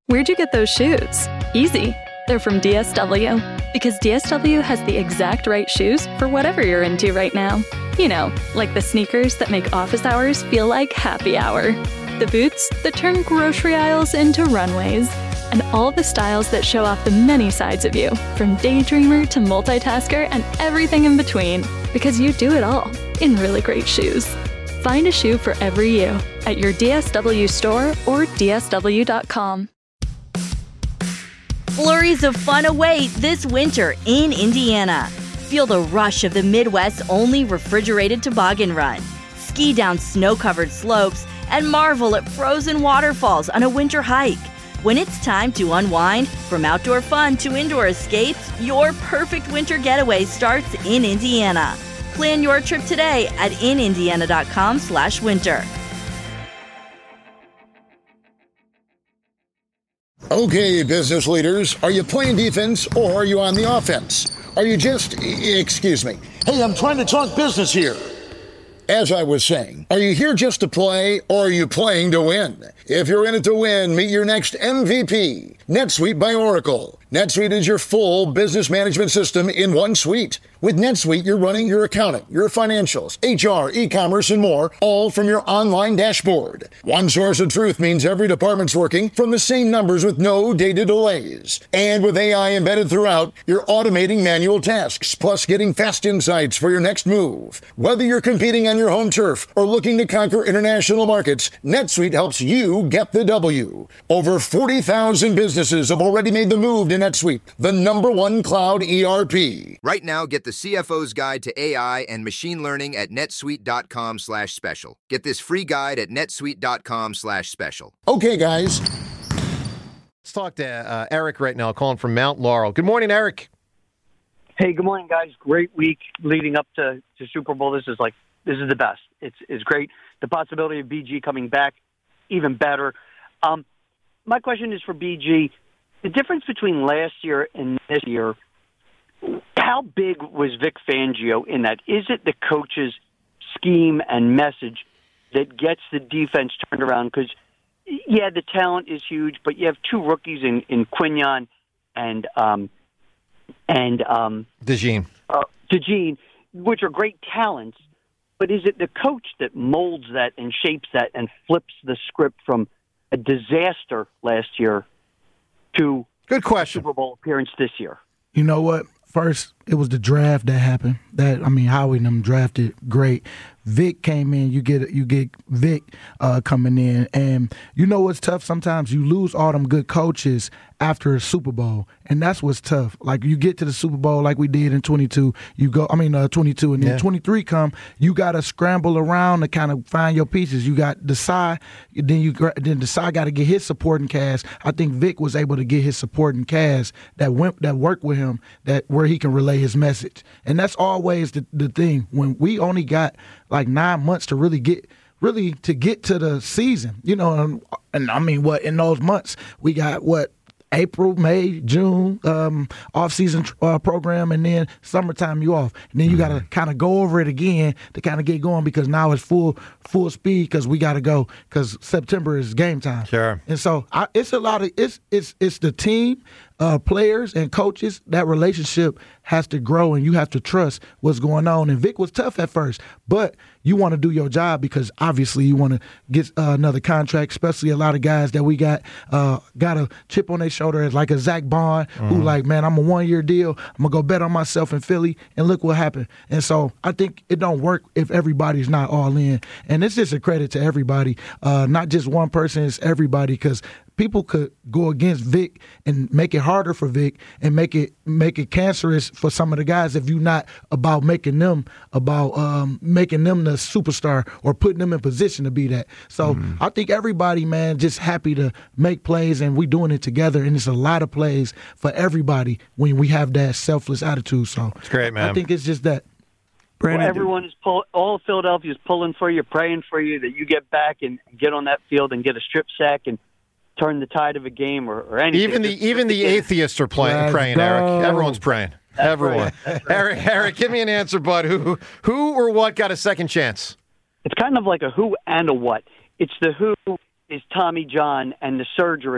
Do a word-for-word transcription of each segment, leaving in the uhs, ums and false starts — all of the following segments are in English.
Where'd you get those shoes? Easy. They're from D S W. Because D S W has the exact right shoes for whatever you're into right now. You know, like the sneakers that make office hours feel like happy hour. The boots that turn grocery aisles into runways. And all the styles that show off the many sides of you, from daydreamer to multitasker and everything in between. Because you do it all in really great shoes. Find a shoe for every you at your D S W store or D S W dot com. Flurries of fun await this winter in Indiana. Feel the rush of the Midwest's only refrigerated toboggan run. Ski down snow-covered slopes and marvel at frozen waterfalls on a winter hike. When it's time to unwind, from outdoor fun to indoor escapes, your perfect winter getaway starts in Indiana. Plan your trip today at in indiana dot com slash winter. Okay, business leaders, are you playing defense or are you on the offense? Are you just, excuse me. Hey, I'm trying to talk business here. As I was saying, are you here just to play or are you playing to win? If you're in it to win, meet your next M V P, NetSuite by Oracle. NetSuite is your full business management system in one suite. With NetSuite, you're running your accounting, your financials, H R, e-commerce, and more, all from your online dashboard. One source of truth means every department's working from the same numbers with no data delays. And with A I embedded throughout, you're automating manual tasks, plus getting fast insights for your next move. Whether you're competing on your home turf or looking to conquer international markets, NetSuite helps you get the W. Over forty thousand businesses have already made the move to NetSuite, the number one cloud E R P. Right now, get the C F O's Guide to A I and Machine Learning at netsuite dot com slash special. Get this free guide at netsuite dot com slash special. Okay, guys. Let's talk to uh, Eric right now, calling from Mount Laurel. Good morning, Eric. Hey, good morning, guys. Great week leading up to, to Super Bowl. This is like this is the best. It's it's great. The possibility of B G coming back, even better. Um, my question is for B G. The difference between last year and this year, how big was Vic Fangio in that? Is it the coach's scheme and message that gets the defense turned around? Because, yeah, the talent is huge, but you have two rookies in, in Quinyon and um, and um, DeJean. Uh, DeJean, which are great talents. But is it the coach that molds that and shapes that and flips the script from a disaster last year to good question Super Bowl appearance this year? You know what? First, it was the draft that happened. That I mean, Howie and them drafted great. Vic came in. You get you get Vic uh, coming in, and you know what's tough? Sometimes you lose all them good coaches after a Super Bowl, and that's what's tough. Like you get to the Super Bowl, like we did in twenty-two. You go, I mean, uh, twenty-two, and then yeah. twenty-three come. You got to scramble around to kind of find your pieces. You got Desai, then you then Desai got to get his supporting cast. I think Vic was able to get his supporting cast that went that worked with him, that where he can relay his message, and that's always the the thing. When we only got like nine months to really get really to get to the season, you know, and, and I mean, what in those months we got what. April, May, June, um, off-season uh, program, and then summertime you off. And then you got to kind of go over it again to kind of get going because now it's full full speed because we got to go because September is game time. Sure. And so I, it's a lot of it's it's it's the team, uh, players and coaches. That relationship has to grow, and you have to trust what's going on. And Vic was tough at first, but you want to do your job because obviously you want to get uh, another contract, especially a lot of guys that we got uh, got a chip on their shoulder as like a Zach Bond mm. who like, man, I'm a one-year deal. I'm going to go bet on myself in Philly, and look what happened. And so I think it don't work if everybody's not all in. And it's just a credit to everybody, uh, not just one person, it's everybody because people could go against Vic and make it harder for Vic and make it make it cancerous for some of the guys if you're not about making them about um, making them the superstar or putting them in position to be that. So mm-hmm. I think everybody, man, just happy to make plays and we doing it together, and it's a lot of plays for everybody when we have that selfless attitude. So it's great, man. I think it's just that. Well, everyone is pull, all of Philadelphia is pulling for you, praying for you that you get back and get on that field and get a strip sack and turn the tide of a game or, or anything. Even the just, even the atheists are playing, praying, Eric. Everyone's praying. That's Everyone. Right. Right. Eric, Eric, give me an answer, bud. Who who or what got a second chance? It's kind of like a who and a what. It's the who is Tommy John and the surgery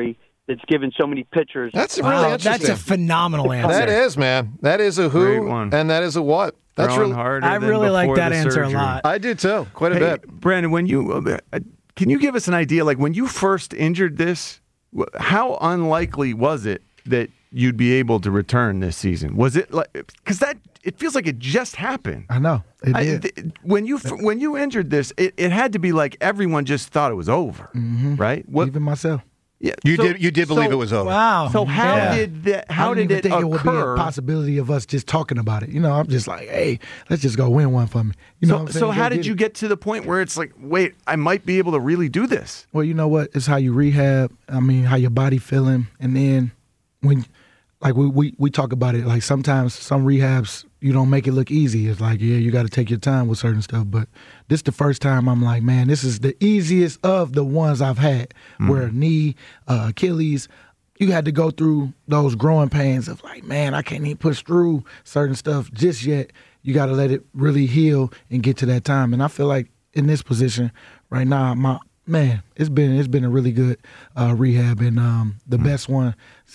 that's given so many pitchers. That's wow, really interesting. That's a phenomenal answer. That is, man. That is a who, and that is a what. That's really hard. I really like that answer surgery. a lot. I do too, quite a hey, bit. Brandon, when you uh, can you give us an idea? Like when you first injured this, how unlikely was it that you'd be able to return this season? Was it like because that it feels like it just happened? I know it I, did. th- when you when you injured this, it, it had to be like everyone just thought it was over, mm-hmm. right? What, Even myself. Yeah, You so, did. You did believe so, it was over. Wow. So how Yeah. did that? How I did didn't even it think occur? it would be a possibility of us just talking about it. You know, I'm just like, hey, let's just go win one for me. You know, so, what I'm saying? so Go how did get you it. get to the point where it's like, wait, I might be able to really do this? Well, you know what? It's how you rehab. I mean, how your body feeling, and then when, like we we, we talk about it. Like sometimes some rehabs you don't make it look easy. It's like, yeah, you got to take your time with certain stuff. But this the first time I'm like, man, this is the easiest of the ones I've had. Mm-hmm. Where knee, uh, Achilles, you had to go through those growing pains of like, man, I can't even push through certain stuff just yet. You got to let it really heal and get to that time. And I feel like in this position right now, my man, it's been it's been a really good uh, rehab and um, the mm-hmm. best one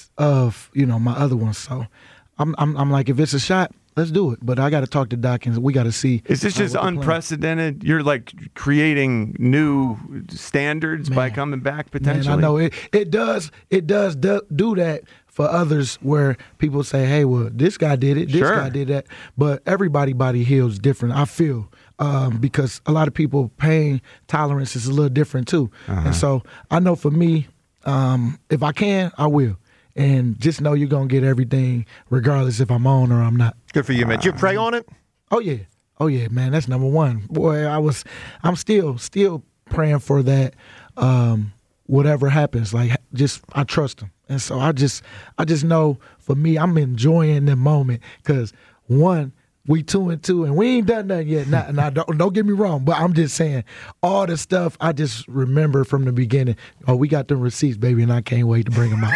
of you know my other ones. So I'm I'm, I'm like, if it's a shot, let's do it. But I got to talk to Doc, and we got to see. Is this uh, just unprecedented? You're like creating new standards Man. by coming back potentially. Man, I know it. It does. It does do, do that for others, where people say, "Hey, well, this guy did it. This Sure. guy did that." But everybody body heals different. I feel um, because a lot of people pain tolerance is a little different too, uh-huh. and so I know for me, um, if I can, I will. And just know you're going to get everything regardless if I'm on or I'm not. Good for you, man. Did you pray on it? Oh, yeah. Oh, yeah, man. That's number one. Boy, I was, I'm still, still praying for that. Um, whatever happens, like just, I trust him. And so I just, I just know for me, I'm enjoying the moment because one, we two and two, and we ain't done nothing yet. Now, now don't, don't get me wrong, but I'm just saying all the stuff I just remember from the beginning. Oh, we got the receipts, baby, and I can't wait to bring them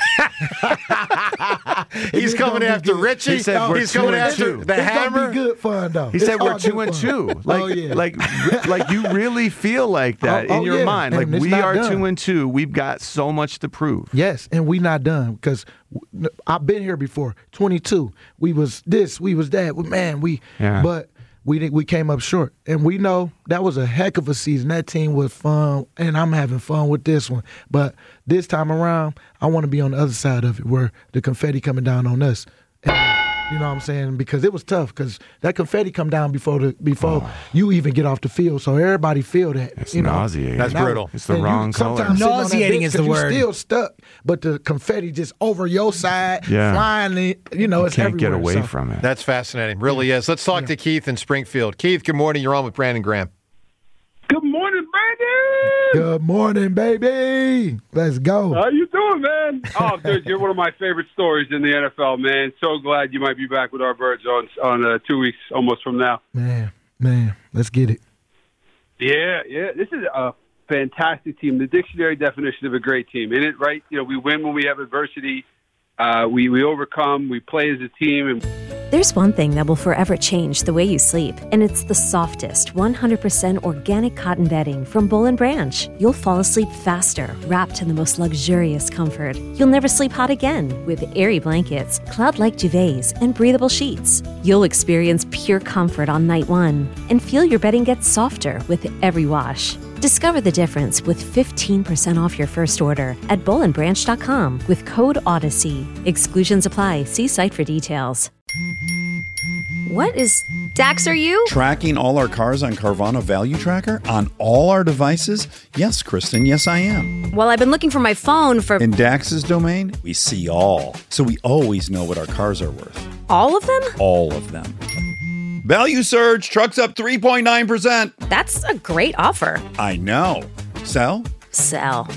out. He's coming after good. Richie. He said we're He's two coming and after two. the it's hammer. Gonna be good fun though. He It's said we're all two good and fun. two. Like, oh, yeah. like, like you really feel like that Oh, in oh, your yeah. mind. Like And it's we not are done. two and two. We've got so much to prove. Yes, and we not done because I've been here before. twenty-two, we was this, we was that. Man, we. Yeah. But we didn't, we came up short, and we know that was a heck of a season. That team was fun, and I'm having fun with this one. But this time around, I want to be on the other side of it, where the confetti coming down on us. And, you know what I'm saying? Because it was tough, because that confetti come down before the before oh. you even get off the field, so everybody feel that. It's you know? nauseating. That's And brutal. I, It's the wrong color. Nauseating is the you word. Still stuck, but the confetti just over your side, Yeah. flying. You know, You it's can't everywhere. get away so. from it. That's fascinating. Really is. Let's talk to Keith in Springfield. Keith, good morning. You're on with Brandon Graham. Good morning, Brandon. Good morning, baby. Let's go. How you doing, man? Oh, dude, you're one of my favorite stories in the N F L, man. So glad you might be back with our birds on on uh, two weeks almost from now. Man, man, let's get it. Yeah, yeah. This is a fantastic team. The dictionary definition of a great team. In it, right? You know, we win when we have adversity. Uh, we we overcome. We play as a team. And there's one thing that will forever change the way you sleep, and it's the softest, one hundred percent organic cotton bedding from Boll and Branch. You'll fall asleep faster, wrapped in the most luxurious comfort. You'll never sleep hot again with airy blankets, cloud-like duvets, and breathable sheets. You'll experience pure comfort on night one and feel your bedding get softer with every wash. Discover the difference with fifteen percent off your first order at boll and branch dot com with code Odyssey. Exclusions apply. See site for details. What is Dax, are you? Tracking all our cars on Carvana Value Tracker on all our devices? Yes, Kristen, yes, I am. Well, I've been looking for my phone for... In Dax's domain, we see all. So we always know what our cars are worth. All of them? All of them. Value surge, trucks up three point nine percent. That's a great offer. I know. Sell? Sell.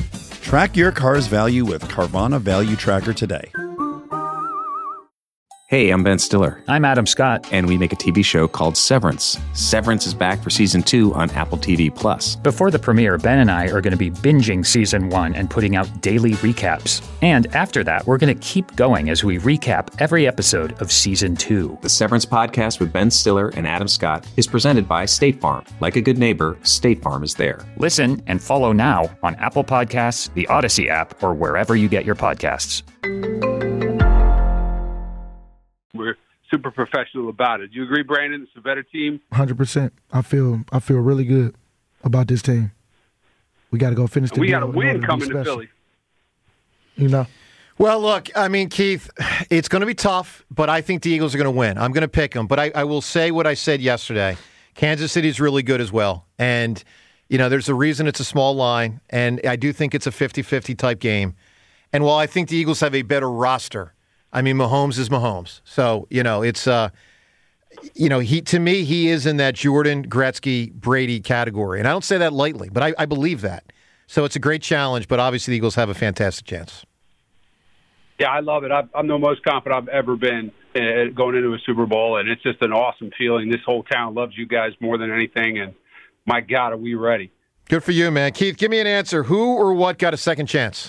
Track your car's value with Carvana Value Tracker today. Hey, I'm Ben Stiller. I'm Adam Scott. And we make a T V show called Severance. Severance is back for season two on Apple T V Plus. Before the premiere, Ben and I are going to be binging season one and putting out daily recaps. And after that, we're going to keep going as we recap every episode of season two. The Severance podcast with Ben Stiller and Adam Scott is presented by State Farm. Like a good neighbor, State Farm is there. Listen and follow now on Apple Podcasts, the Odyssey app, or wherever you get your podcasts. We're super professional about it. Do you agree, Brandon? It's a better team. one hundred percent. I feel I feel really good about this team. We got to go finish the We deal got a in order win be coming to special. Philly. You know. Well, look, I mean, Keith, it's going to be tough, but I think the Eagles are going to win. I'm going to pick them, but I, I will say what I said yesterday. Kansas City is really good as well, and you know, there's a reason it's a small line, and I do think it's a fifty-fifty type game. And while I think the Eagles have a better roster, I mean, Mahomes is Mahomes. So, you know, it's, uh, you know, he to me, he is in that Jordan, Gretzky, Brady category. And I don't say that lightly, but I, I believe that. So it's a great challenge, but obviously the Eagles have a fantastic chance. Yeah, I love it. I've, I'm the most confident I've ever been uh, going into a Super Bowl, and it's just an awesome feeling. This whole town loves you guys more than anything, and my God, are we ready? Good for you, man. Keith, give me an answer. Who or what got a second chance?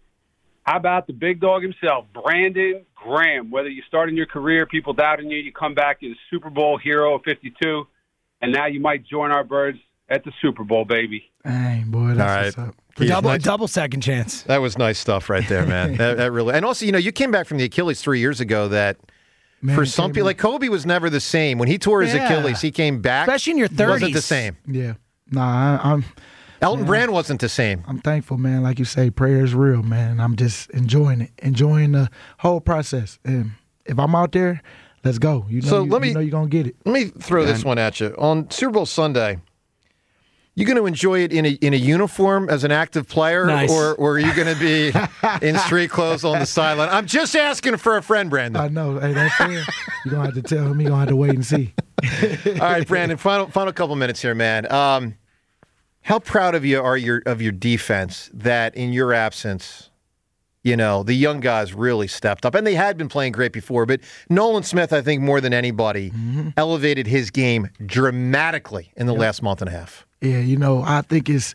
How about the big dog himself, Brandon Graham? Whether you start in your career, people doubting you, you come back as Super Bowl hero of fifty-two, and now you might join our birds at the Super Bowl, baby. Dang, boy, that's All right. what's up. Keith, double, nice- double second chance. That was nice stuff right there, man. that, that really, and also, you know, you came back from the Achilles three years ago. That Man, for some came people, like Kobe was never the same. When he tore his Yeah. Achilles, he came back, Especially in your Wasn't the thirties. same. Yeah. Nah, I, I'm. Elton Man. Brand wasn't the same. I'm thankful, man. Like you say, prayer is real, man. I'm just enjoying it, enjoying the whole process. And if I'm out there, let's go. You know, So you, let me- you know you're gonna get it. Let me throw this one at you. On Super Bowl Sunday, you going to enjoy it in a in a uniform as an active player, Nice. or, or are you going to be in street clothes on the sideline? I'm just asking for a friend, Brandon. I know. Hey, that's fair. You're gonna have to tell him. You're gonna have to wait and see. All right, Brandon. Final final couple minutes here, man. Um, how proud of you are your of your defense that in your absence, you know, the young guys really stepped up, and they had been playing great before. But Nolan Smith, I think more than anybody, Mm-hmm. elevated his game dramatically in the last month and a half. Yeah, you know, I think it's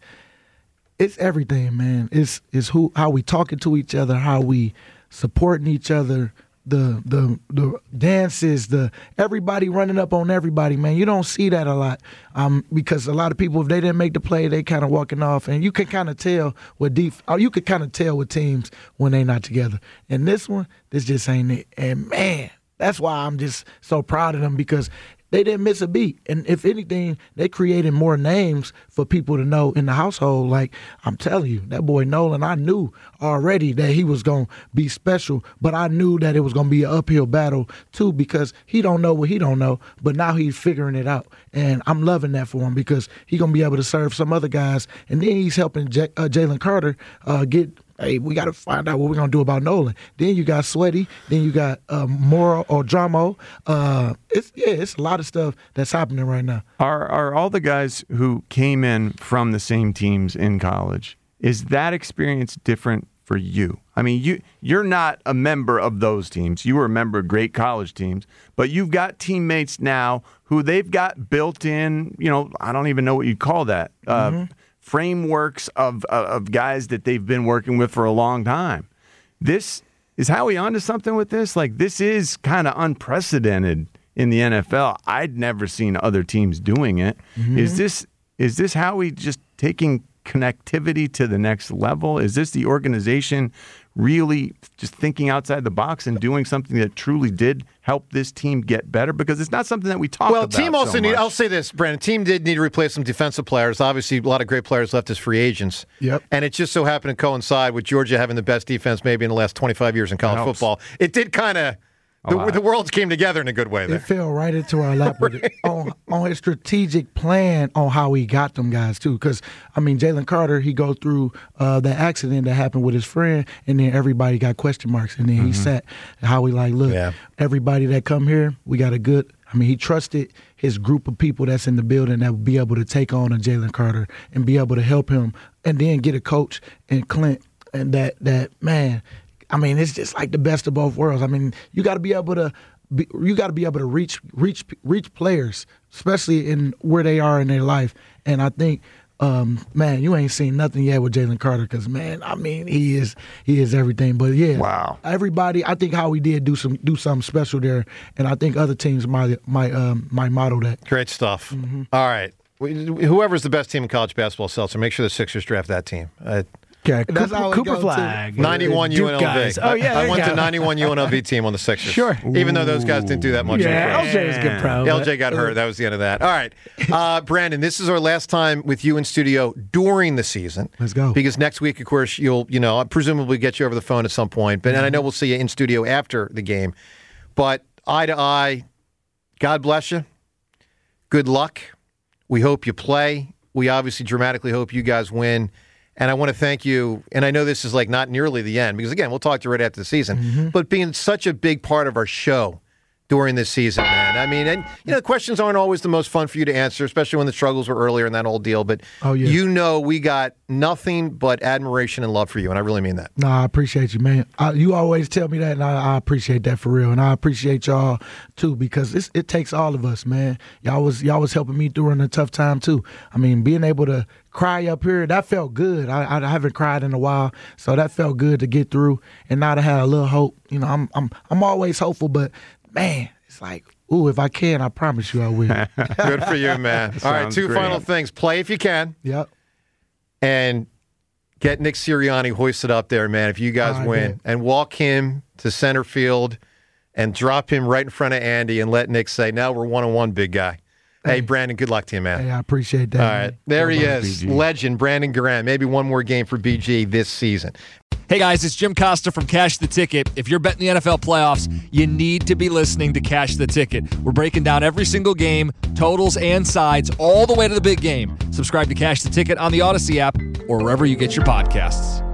it's everything, man. It's it's who how we talking to each other, how we supporting each other, the the the dances, the everybody running up on everybody, man. You don't see that a lot, um, because a lot of people, if they didn't make the play, they kind of walking off, and you can kind of tell what deep, or you could kind of tell with teams when they not together. And this one, this just ain't it. And man, that's why I'm just so proud of them, because they didn't miss a beat. And if anything, they created more names for people to know in the household. Like, I'm telling you, that boy Nolan, I knew already that he was going to be special, but I knew that it was going to be an uphill battle too, because he don't know what he don't know, but now he's figuring it out. And I'm loving that for him, because he's going to be able to serve some other guys. And then he's helping J- uh, Jalen Carter uh, get hey, we got to find out what we're going to do about Nolan. Then you got Sweaty. Then you got uh, Moro or Dramo. Uh, it's, yeah, it's a lot of stuff that's happening right now. Are are all the guys who came in from the same teams in college, is that experience different for you? I mean, you, you're not a member of those teams. You were a member of great college teams, but you've got teammates now who they've got built in, you know, I don't even know what you'd call that, uh, Mm-hmm. frameworks of, of guys that they've been working with for a long time. This, is Howie onto something with this? Like, this is kind of unprecedented in the N F L. I'd never seen other teams doing it. Mm-hmm. Is this is this Howie just taking connectivity to the next level? Is this the organization really just thinking outside the box and doing something that truly did help this team get better? Because it's not something that we talk well, about. team also so need. much. I'll say this, Brandon. Team did need to replace some defensive players. Obviously, a lot of great players left as free agents. Yep. And it just so happened to coincide with Georgia having the best defense maybe in the last twenty-five years in college helps. football. It did kind of. The, lot. the worlds came together in a good way there. It fell right into our lap with it, on, on his strategic plan on how he got them guys, too. Because, I mean, Jalen Carter, he go through uh, that accident that happened with his friend, and then everybody got question marks. And then Mm-hmm. he sat, how we like, look, Yeah. everybody that come here, we got a good, I mean, he trusted his group of people that's in the building that would be able to take on a Jalen Carter and be able to help him, and then get a coach and Clint, and that, that man, I mean, it's just like the best of both worlds. I mean, you got to be able to be, you got to be able to reach reach reach players, especially in where they are in their life. And I think, um, man, you ain't seen nothing yet with Jalen Carter because, man, I mean, he is he is everything. But yeah, wow. Everybody, I think how we did do some do something special there, and I think other teams might might um, might model that. Great stuff. Mm-hmm. All right, whoever's the best team in college basketball, Seltzer, make sure the Sixers draft that team. Uh, Okay, That's Cooper, Cooper Flag. ninety-one Duke U N L V. Guys. Oh, yeah, I, I went go. to ninety-one U N L V team on the Sixers. Sure. Even though those guys didn't do that much. Yeah, in the L J was a good pro. L J got hurt. That was the end of that. All right. Uh, Brandon, this is our last time with you in studio during the season. Let's go. Because next week, of course, you'll, you know, presumably get you over the phone at some point. But and I know we'll see you in studio after the game. But eye to eye, God bless you. Good luck. We hope you play. We obviously dramatically hope you guys win. And I want to thank you, and I know this is like not nearly the end, because again, we'll talk to you right after the season, mm-hmm. but being such a big part of our show during this season, man. I mean, and you know, questions aren't always the most fun for you to answer, especially when the struggles were earlier and that whole deal, but oh, yeah. you know we got nothing but admiration and love for you, and I really mean that. No, I appreciate you, man. I, you always tell me that, and I, I appreciate that for real, and I appreciate y'all too, because it's, it takes all of us, man. Y'all was y'all was helping me during a tough time too. I mean, being able to cry up here, that felt good. I, I haven't cried in a while, so that felt good to get through, and now to have a little hope. You know, I'm I'm I'm always hopeful, but man, it's like, ooh, if I can, I promise you I will. Good for you, man. All right, two great. final things. Play if you can. Yep. And get Nick Sirianni hoisted up there, man, if you guys I win. bet. And walk him to center field and drop him right in front of Andy and let Nick say, now we're one-on-one, big guy. Hey, Brandon, good luck to you, man. Hey, I appreciate that. All man. right, there he Everybody. is, legend Brandon Graham. Maybe one more game for B G this season. Hey guys, it's Jim Costa from Cash the Ticket. If you're betting the N F L playoffs, you need to be listening to Cash the Ticket. We're breaking down every single game, totals and sides, all the way to the big game. Subscribe to Cash the Ticket on the Odyssey app or wherever you get your podcasts.